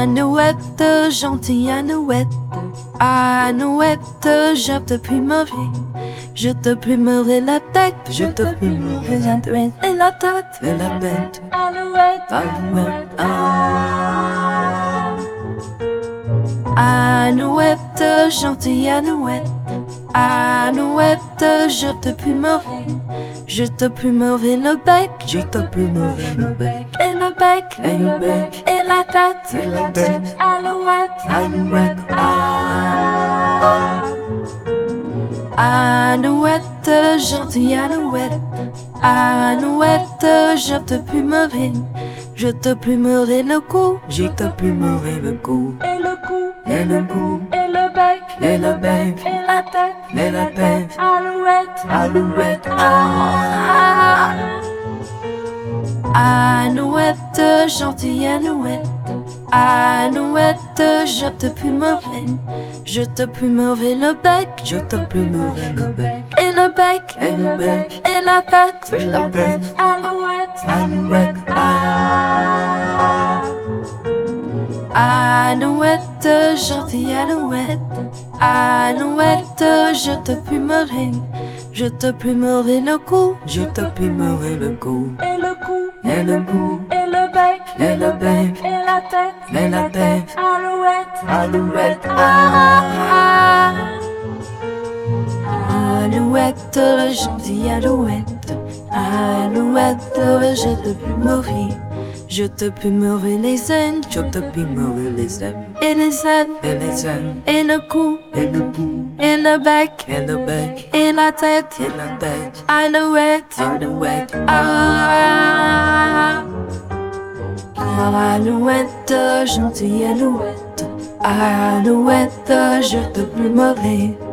Alouette, gentille Alouette, Alouette, je te plumerai. Je te plumerai la tête, je te plumerai la tête, et la tête, et la bête. Alouette, Alouette, Alouette, gentille Alouette, Alouette, je te plumerai. Je te plumerai le bec, je te plumerai le bec, et le bec, et le bec, et la tête, et la tête. Alouette, Alouette, Alouette, gentille Alouette, Alouette, je te plumerai. Je te plumerai le cou, je te plumerai le cou, et le cou, et le cou, et le bec, et le bec, et la tête, et la tête. Alouette, Alouette, Alouette, gentille Alouette, Alouette, je te plumerai. Je te plumerai le bec, je te plumerai le bec, et le bec, et le bec, et la tête, et la tête. Alouette, Alouette, Alouette, gentille Alouette, Alouette, je te plumerai. Je te plumerai le cou, je te plumerai le cou, et le cou, et le cou, et le bec, et le bec, et la tête, et la tête. Alouette, Alouette, Alouette, gentille Alouette, Alouette, je te plumerai. Je te plumerai les ailes, je te plumerai les ailes, et les ailes, et les ailes, et le cou, et le cou, et le bec, et le bec, et la tête, et la tête. Alouette, Alouette, Alouette, gentille Alouette, Alouette, je te plumerai.